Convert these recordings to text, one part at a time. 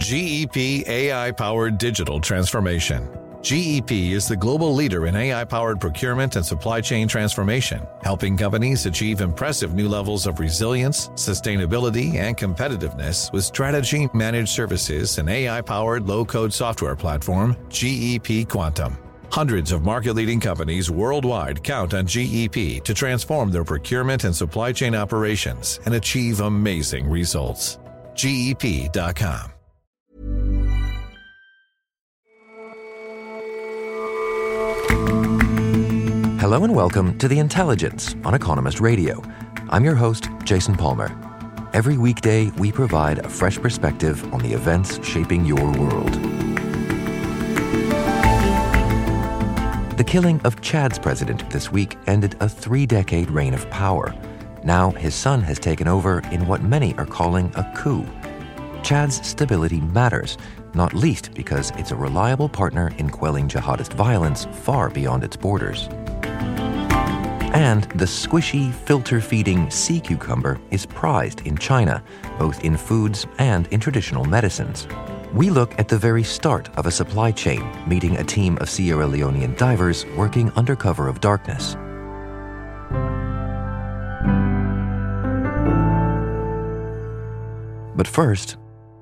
GEP AI-powered digital transformation. GEP is the global leader in AI-powered procurement and supply chain transformation, helping companies achieve impressive new levels of resilience, sustainability, and competitiveness with strategy, managed services, and AI-powered low-code software platform, GEP Quantum. Hundreds of market-leading companies worldwide count on GEP to transform their procurement and supply chain operations and achieve amazing results. GEP.com. Hello and welcome to The Intelligence on Economist Radio. I'm your host, Jason Palmer. Every weekday, we provide a fresh perspective on the events shaping your world. The killing of Chad's president this week ended a 3-decade reign of power. Now his son has taken over in what many are calling a coup. Chad's stability matters, not least because it's a reliable partner in quelling jihadist violence far beyond its borders. And the squishy, filter-feeding sea cucumber is prized in China, both in foods and in traditional medicines. We look at the very start of a supply chain, meeting a team of Sierra Leonean divers working under cover of darkness. But first,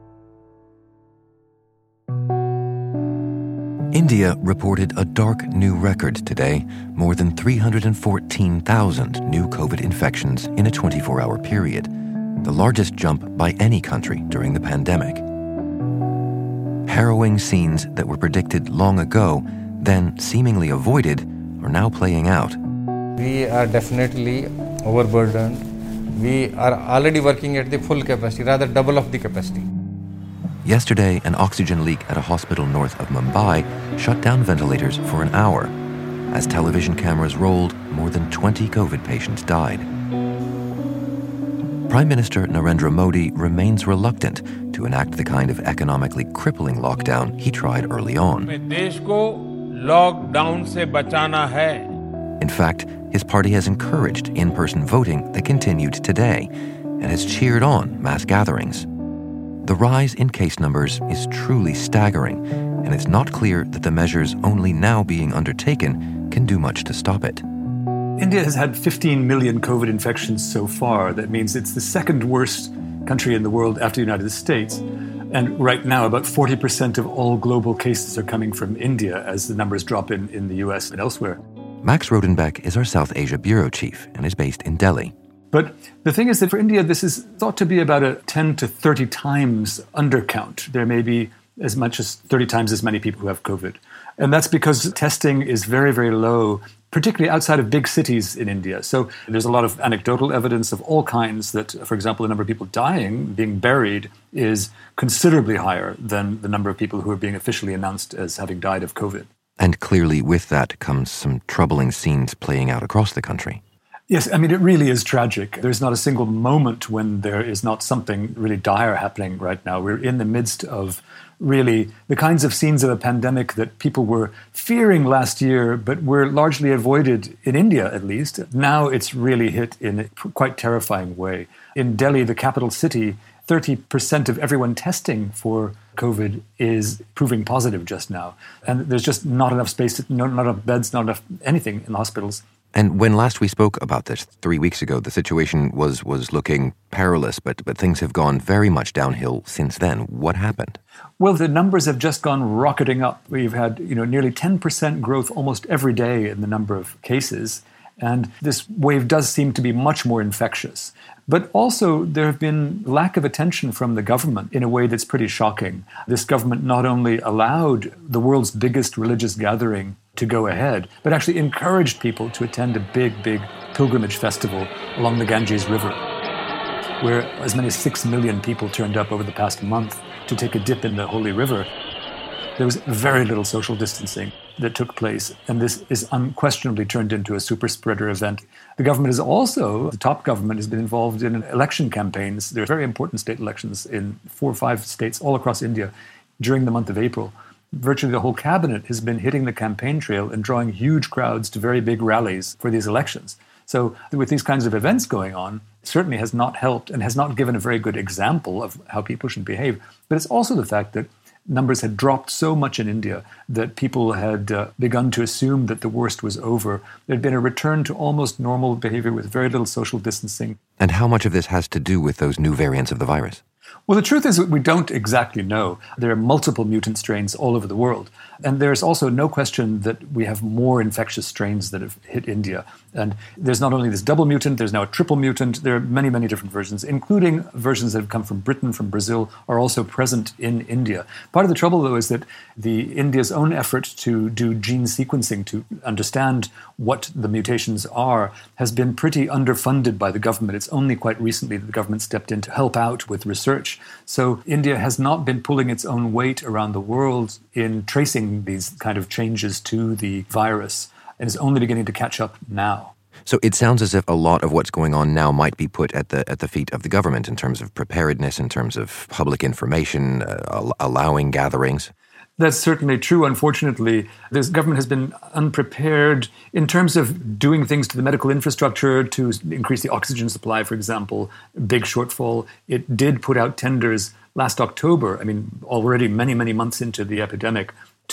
India reported a dark new record today, more than 314,000 new COVID infections in a 24-hour period, the largest jump by any country during the pandemic. Harrowing scenes that were predicted long ago, then seemingly avoided, are now playing out. We are definitely overburdened. We are already working at the full capacity, rather double of the capacity. Yesterday, an oxygen leak at a hospital north of Mumbai shut down ventilators for an hour. As television cameras rolled, more than 20 COVID patients died. Prime Minister Narendra Modi remains reluctant to enact the kind of economically crippling lockdown he tried early on. In fact, his party has encouraged in-person voting that continued today and has cheered on mass gatherings. The rise in case numbers is truly staggering, and it's not clear that the measures only now being undertaken can do much to stop it. India has had 15 million COVID infections so far. That means it's the second worst country in the world after the United States. And right now, about 40% of all global cases are coming from India as the numbers drop in the US and elsewhere. Max Rodenbeck is our South Asia bureau chief and is based in Delhi. But the thing is that for India, this is thought to be about a 10 to 30 times undercount. There may be as much as 30 times as many people who have COVID. And that's because testing is very, very low, particularly outside of big cities in India. So there's a lot of anecdotal evidence of all kinds that, for example, the number of people dying, being buried, is considerably higher than the number of people who are being officially announced as having died of COVID. And clearly with that comes some troubling scenes playing out across the country. Yes, I mean, it really is tragic. There's not a single moment when there is not something really dire happening right now. We're in the midst of really the kinds of scenes of a pandemic that people were fearing last year, but were largely avoided in India, at least. Now it's really hit in a quite terrifying way. In Delhi, the capital city, 30% of everyone testing for COVID is proving positive just now. And there's just not enough space, not enough beds, not enough anything in the hospitals. And when last we spoke about this 3 weeks ago, the situation was looking perilous, but things have gone very much downhill since then. What happened? Well, the numbers have just gone rocketing up. We've had nearly 10% growth almost every day in the number of cases. And this wave does seem to be much more infectious. But also there have been lack of attention from the government in a way that's pretty shocking. This government not only allowed the world's biggest religious gathering to go ahead, but actually encouraged people to attend a big, big pilgrimage festival along the Ganges River, where as many as 6 million people turned up over the past month to take a dip in the holy river. There was very little social distancing that took place, and this is unquestionably turned into a super spreader event. The government is also, the top government has been involved in election campaigns. There are very important state elections in 4 or 5 states all across India during the month of April. Virtually the whole cabinet has been hitting the campaign trail and drawing huge crowds to very big rallies for these elections. So with these kinds of events going on, certainly has not helped and has not given a very good example of how people should behave. But it's also the fact that numbers had dropped so much in India that people had begun to assume that the worst was over. There had been a return to almost normal behavior with very little social distancing. And how much of this has to do with those new variants of the virus? Well, the truth is that we don't exactly know. There are multiple mutant strains all over the world. And there's also no question that we have more infectious strains that have hit India. And there's not only this double mutant, there's now a triple mutant. There are many, many different versions, including versions that have come from Britain, from Brazil, are also present in India. Part of the trouble, though, is that India's own effort to do gene sequencing to understand what the mutations are has been pretty underfunded by the government. It's only quite recently that the government stepped in to help out with research. So India has not been pulling its own weight around the world in tracing these kind of changes to the virus, and is only beginning to catch up now. So it sounds as if a lot of what's going on now might be put at the feet of the government in terms of preparedness, in terms of public information, allowing gatherings. That's certainly true. Unfortunately, this government has been unprepared in terms of doing things to the medical infrastructure to increase the oxygen supply, for example. Big shortfall. It did put out tenders last October, already many, many months into the epidemic,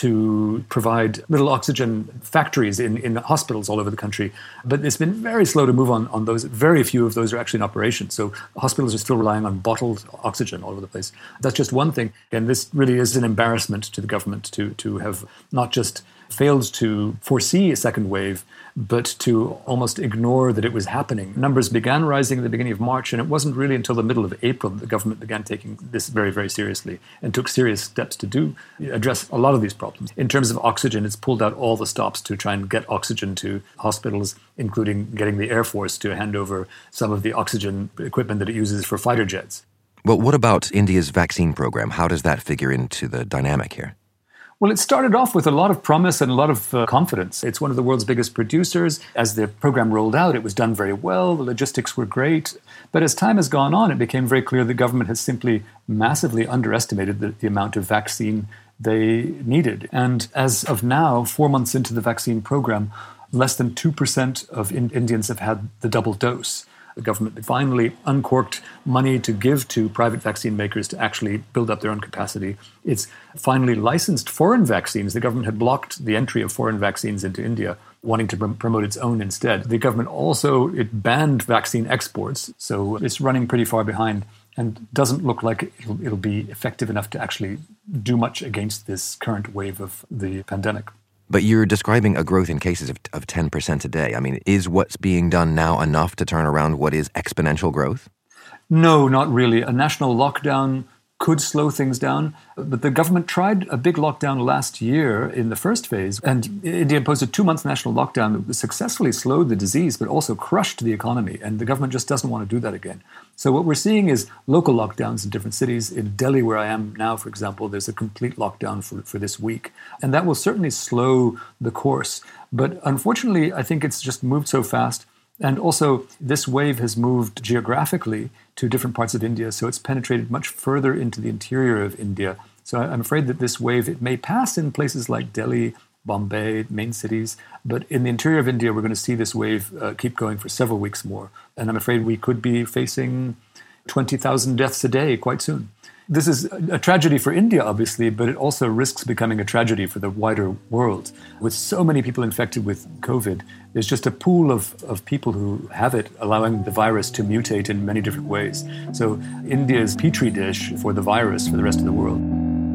to provide little oxygen factories in hospitals all over the country. But it's been very slow to move on those. Very few of those are actually in operation. So hospitals are still relying on bottled oxygen all over the place. That's just one thing. And this really is an embarrassment to the government to have not just failed to foresee a second wave, but to almost ignore that it was happening. Numbers began rising at the beginning of March, and it wasn't really until the middle of April that the government began taking this very, very seriously and took serious steps to address a lot of these problems. In terms of oxygen, it's pulled out all the stops to try and get oxygen to hospitals, including getting the Air Force to hand over some of the oxygen equipment that it uses for fighter jets. Well, what about India's vaccine program? How does that figure into the dynamic here? Well, it started off with a lot of promise and a lot of confidence. It's one of the world's biggest producers. As the program rolled out, it was done very well. The logistics were great. But as time has gone on, it became very clear the government has simply massively underestimated the amount of vaccine they needed. And as of now, 4 months into the vaccine program, less than 2% of Indians have had the double dose. The government finally uncorked money to give to private vaccine makers to actually build up their own capacity. It's finally licensed foreign vaccines. The government had blocked the entry of foreign vaccines into India, wanting to promote its own instead. The government also, it banned vaccine exports, so it's running pretty far behind and doesn't look like it'll be effective enough to actually do much against this current wave of the pandemic. But you're describing a growth in cases of 10% a day. Is what's being done now enough to turn around what is exponential growth? No, not really. A national lockdown could slow things down. But the government tried a big lockdown last year in the first phase, and India imposed a 2-month national lockdown that successfully slowed the disease, but also crushed the economy. And the government just doesn't want to do that again. So what we're seeing is local lockdowns in different cities. In Delhi, where I am now, for example, there's a complete lockdown for this week. And that will certainly slow the course. But unfortunately, I think it's just moved so fast. And also, this wave has moved geographically to different parts of India, so it's penetrated much further into the interior of India. So I'm afraid that this wave, it may pass in places like Delhi, Bombay, main cities, but in the interior of India, we're going to see this wave keep going for several weeks more. And I'm afraid we could be facing 20,000 deaths a day quite soon. This is a tragedy for India, obviously, but it also risks becoming a tragedy for the wider world. With so many people infected with COVID, there's just a pool of people who have it, allowing the virus to mutate in many different ways. So India is petri dish for the virus for the rest of the world.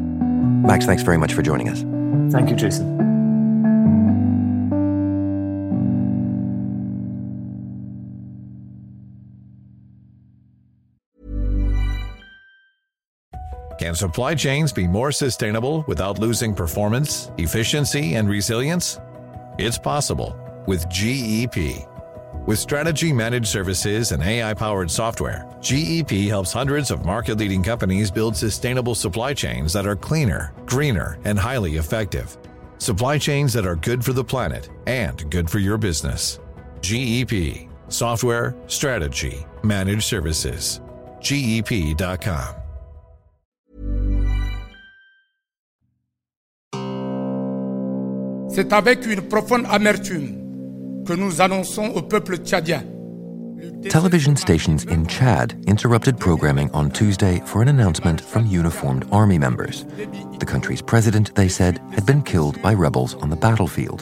Max, thanks very much for joining us. Thank you, Jason. Can supply chains be more sustainable without losing performance, efficiency, and resilience? It's possible with GEP. With strategy managed services and AI-powered software, GEP helps hundreds of market-leading companies build sustainable supply chains that are cleaner, greener, and highly effective. Supply chains that are good for the planet and good for your business. GEP. Software, strategy, managed services. GEP.com. C'est avec une profonde amertume que nous annonçons au peuple tchadien Television stations in Chad interrupted programming on Tuesday for an announcement from uniformed army members. The country's president, they said, had been killed by rebels on the battlefield.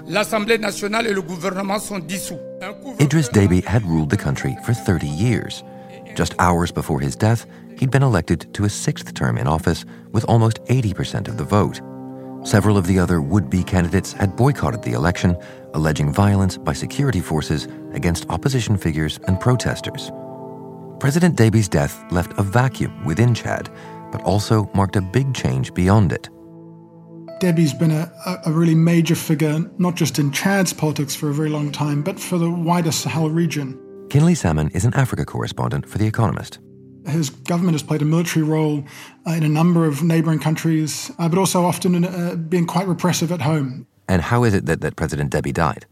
Idriss Déby had ruled the country for 30 years. Just hours before his death, he'd been elected to a sixth term in office with almost 80% of the vote. Several of the other would-be candidates had boycotted the election, alleging violence by security forces against opposition figures and protesters. President Déby's death left a vacuum within Chad, but also marked a big change beyond it. Déby's been a really major figure, not just in Chad's politics for a very long time, but for the wider Sahel region. Kinley Salmon is an Africa correspondent for The Economist. His government has played a military role in a number of neighboring countries, but also often being quite repressive at home. And how is it that President Déby died?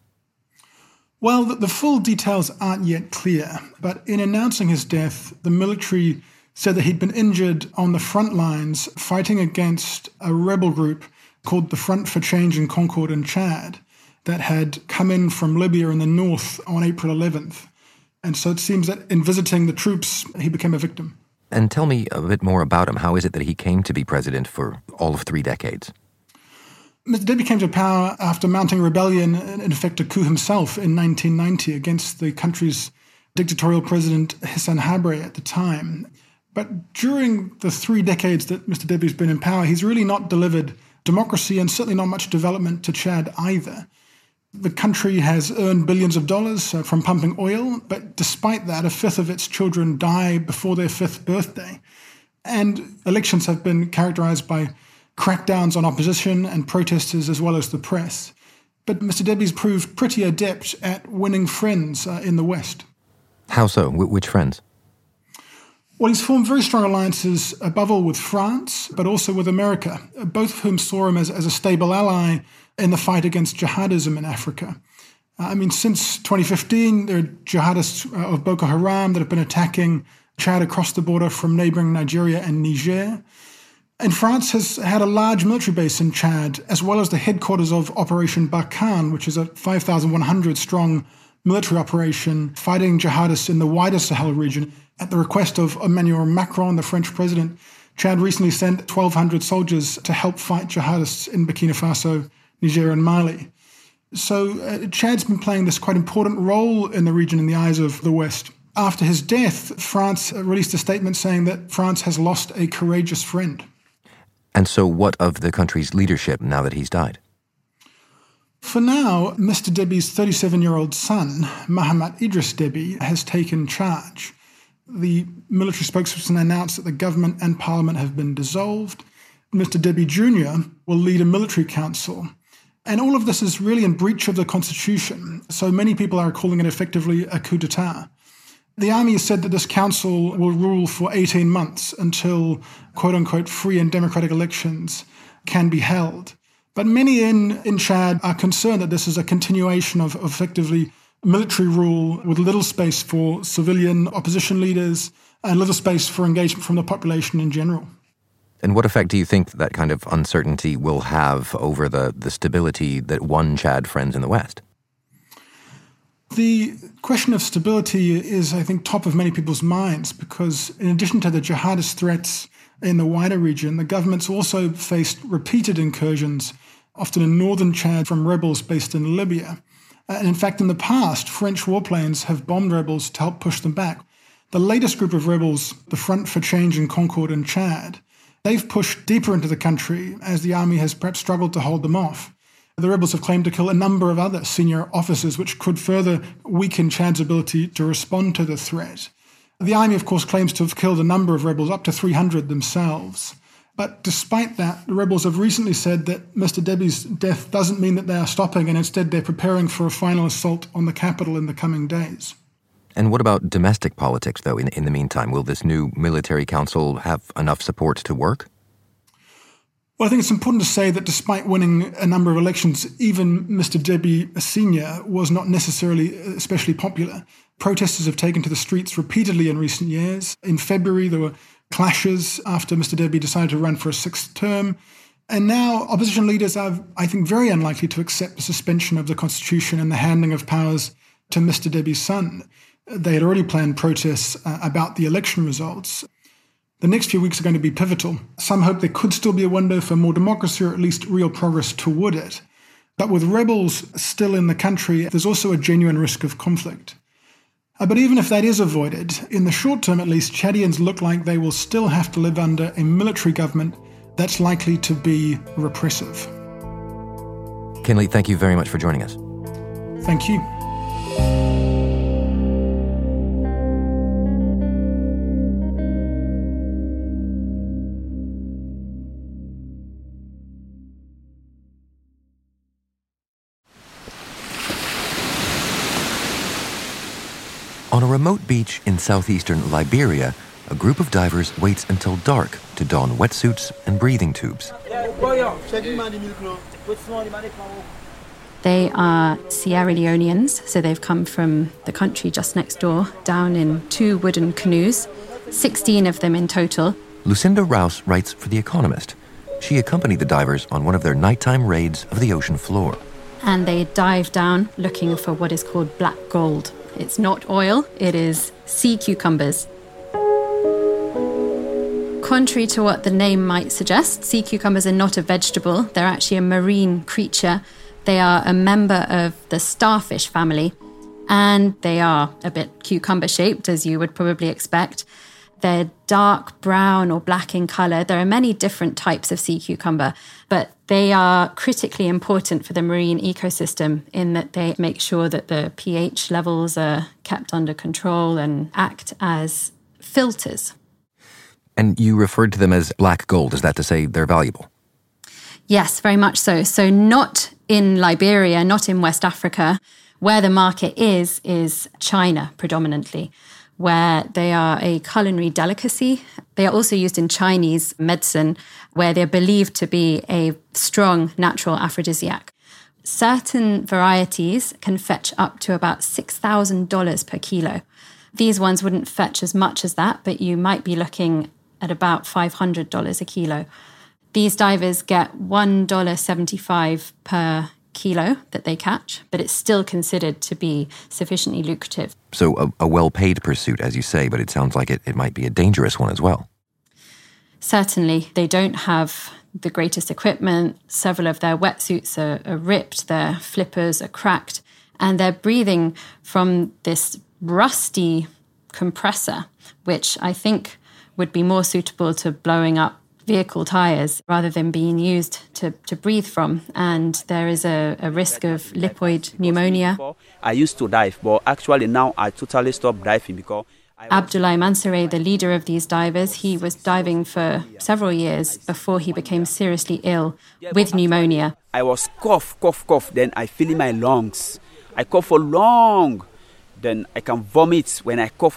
Well, the full details aren't yet clear, but in announcing his death, the military said that he'd been injured on the front lines fighting against a rebel group called the Front for Change and Concord in Chad that had come in from Libya in the north on April 11th. And so it seems that in visiting the troops, he became a victim. And tell me a bit more about him. How is it that he came to be president for all of 3 decades? Mr. Déby came to power after mounting a rebellion, in effect a coup himself, in 1990 against the country's dictatorial president Hissène Habré at the time. But during the 3 decades that Mr. Déby's been in power, he's really not delivered democracy and certainly not much development to Chad either. The country has earned billions of dollars from pumping oil, but despite that, a fifth of its children die before their 5th birthday. And elections have been characterized by crackdowns on opposition and protesters as well as the press. But Mr. Déby's proved pretty adept at winning friends in the West. How so? Which friends? Well, he's formed very strong alliances, above all with France, but also with America, both of whom saw him as a stable ally in the fight against jihadism in Africa. Since 2015, there are jihadists of Boko Haram that have been attacking Chad across the border from neighboring Nigeria and Niger. And France has had a large military base in Chad, as well as the headquarters of Operation Barkhane, which is a 5,100-strong military operation fighting jihadists in the wider Sahel region. At the request of Emmanuel Macron, the French president, Chad recently sent 1,200 soldiers to help fight jihadists in Burkina Faso, Niger and Mali. So Chad's been playing this quite important role in the region in the eyes of the West. After his death, France released a statement saying that France has lost a courageous friend. And so what of the country's leadership now that he's died? For now, Mr. Déby's 37-year-old son, Mahamat Idriss Déby, has taken charge. The military spokesperson announced that the government and parliament have been dissolved. Mr. Déby Jr. will lead a military council. And all of this is really in breach of the constitution. So many people are calling it effectively a coup d'etat. The army has said that this council will rule for 18 months until, quote-unquote, free and democratic elections can be held. But many in Chad are concerned that this is a continuation of effectively military rule with little space for civilian opposition leaders and little space for engagement from the population in general. And what effect do you think that kind of uncertainty will have over the stability that won Chad friends in the West? The question of stability is, I think, top of many people's minds because in addition to the jihadist threats in the wider region, the government's also faced repeated incursions, often in northern Chad, from rebels based in Libya. And in fact, in the past, French warplanes have bombed rebels to help push them back. The latest group of rebels, the Front for Change and Concord in Chad, they've pushed deeper into the country as the army has perhaps struggled to hold them off. The rebels have claimed to kill a number of other senior officers, which could further weaken Chad's ability to respond to the threat. The army, of course, claims to have killed a number of rebels, up to 300 themselves. But despite that, the rebels have recently said that Mr. Déby's death doesn't mean that they are stopping, and instead they're preparing for a final assault on the capital in the coming days. And what about domestic politics, though, in the meantime? Will this new military council have enough support to work? Well, I think it's important to say that despite winning a number of elections, even Mr. Déby Sr. was not necessarily especially popular. Protesters have taken to the streets repeatedly in recent years. In February, there were clashes after Mr. Déby decided to run for a 6th term. And now opposition leaders are, I think, very unlikely to accept the suspension of the constitution and the handing of powers to Mr. Debi's son. They had already planned protests about the election results. The next few weeks are going to be pivotal. Some hope there could still be a window for more democracy or at least real progress toward it. But with rebels still in the country, there's also a genuine risk of conflict. But even if that is avoided, in the short term at least, Chadians look like they will still have to live under a military government that's likely to be repressive. Kinley, thank you very much for joining us. Thank you. On a remote beach in southeastern Liberia, a group of divers waits until dark to don wetsuits and breathing tubes. They are Sierra Leoneans, so they've come from the country just next door, down in 2 wooden canoes, 16 of them in total. Lucinda Rouse writes for The Economist. She accompanied the divers on one of their nighttime raids of the ocean floor. And they dive down looking for what is called black gold. It's not oil, it is sea cucumbers. Contrary to what the name might suggest, sea cucumbers are not a vegetable. They're actually a marine creature. They are a member of the starfish family, and they are a bit cucumber-shaped, as you would probably expect. They're dark brown or black in colour. There are many different types of sea cucumber, but they are critically important for the marine ecosystem in that they make sure that the pH levels are kept under control and act as filters. And you referred to them as black gold. Is that to say they're valuable? Yes, very much so. So not in Liberia, not in West Africa. Where the market is China predominantly, where they are a culinary delicacy. They are also used in Chinese medicine, where they're believed to be a strong natural aphrodisiac. Certain varieties can fetch up to about $6,000 per kilo. These ones wouldn't fetch as much as that, but you might be looking at about $500 a kilo. These divers get $1.75 per kilo that they catch, but it's still considered to be sufficiently lucrative. So a well-paid pursuit, as you say, but it sounds like it might be a dangerous one as well. Certainly. They don't have the greatest equipment. Several of their wetsuits are ripped, their flippers are cracked, and they're breathing from this rusty compressor, which I think would be more suitable to blowing up vehicle tires rather than being used to breathe from. And there is a risk of lipoid pneumonia. I used to dive, but actually now I totally stopped diving because... Abdoulaye Mansouré, the leader of these divers, he was diving for several years before he became seriously ill with pneumonia. I was cough, then I feel in my lungs. I cough for long, then I can vomit when I cough.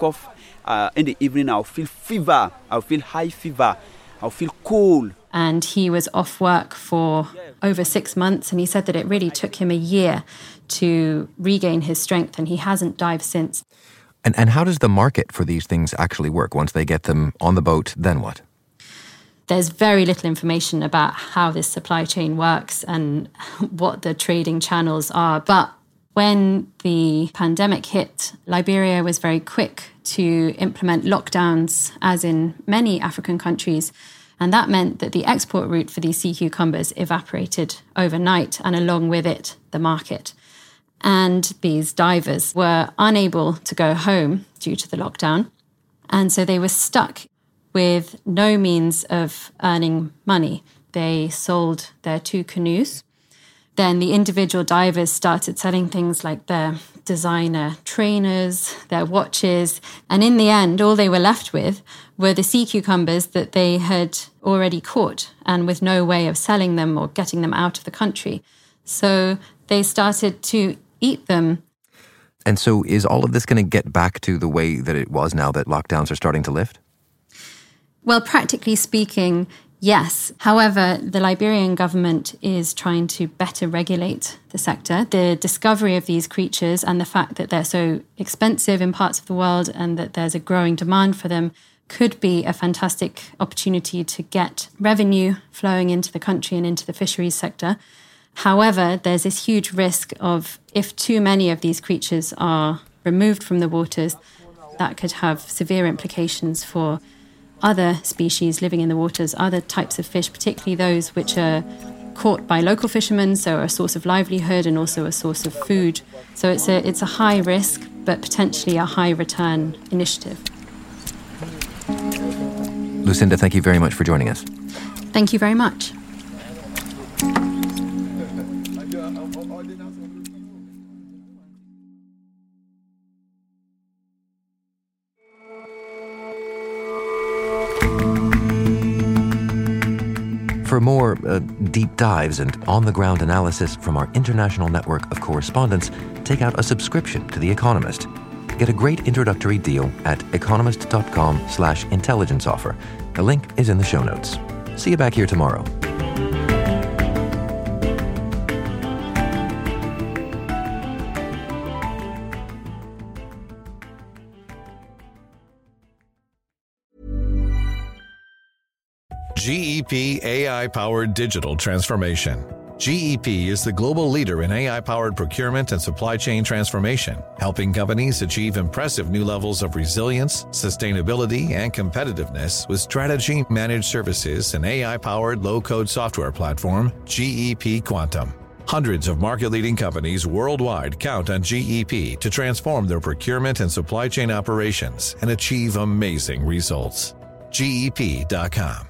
In the evening I'll feel fever, I'll feel high fever. I'll feel cool. And he was off work for over 6 months, and he said that it really took him a year to regain his strength, and he hasn't dived since. And how does the market for these things actually work? Once they get them on the boat, then what? There's very little information about how this supply chain works and what the trading channels are. But when the pandemic hit, Liberia was very quick to implement lockdowns, as in many African countries. And that meant that the export route for these sea cucumbers evaporated overnight, and along with it, the market. And these divers were unable to go home due to the lockdown. And so they were stuck with no means of earning money. They sold their 2 canoes. Then the individual divers started selling things like their designer trainers, their watches, and in the end, all they were left with were the sea cucumbers that they had already caught, and with no way of selling them or getting them out of the country. So they started to eat them. And so is all of this going to get back to the way that it was now that lockdowns are starting to lift? Well, practically speaking, yes. However, the Liberian government is trying to better regulate the sector. The discovery of these creatures and the fact that they're so expensive in parts of the world and that there's a growing demand for them could be a fantastic opportunity to get revenue flowing into the country and into the fisheries sector. However, there's this huge risk of if too many of these creatures are removed from the waters, that could have severe implications for other species living in the waters, other types of fish, particularly those which are caught by local fishermen, so a source of livelihood and also a source of food. So it's a high risk, but potentially a high return initiative. Lucinda, thank you very much for joining us. Thank you very much. For more deep dives and on-the-ground analysis from our international network of correspondents, take out a subscription to The Economist. Get a great introductory deal at economist.com/intelligence offer. The link is in the show notes. See you back here tomorrow. GEP AI-powered digital transformation. GEP is the global leader in AI-powered procurement and supply chain transformation, helping companies achieve impressive new levels of resilience, sustainability, and competitiveness with strategy, managed services, and AI-powered low-code software platform, GEP Quantum. Hundreds of market-leading companies worldwide count on GEP to transform their procurement and supply chain operations and achieve amazing results. GEP.com.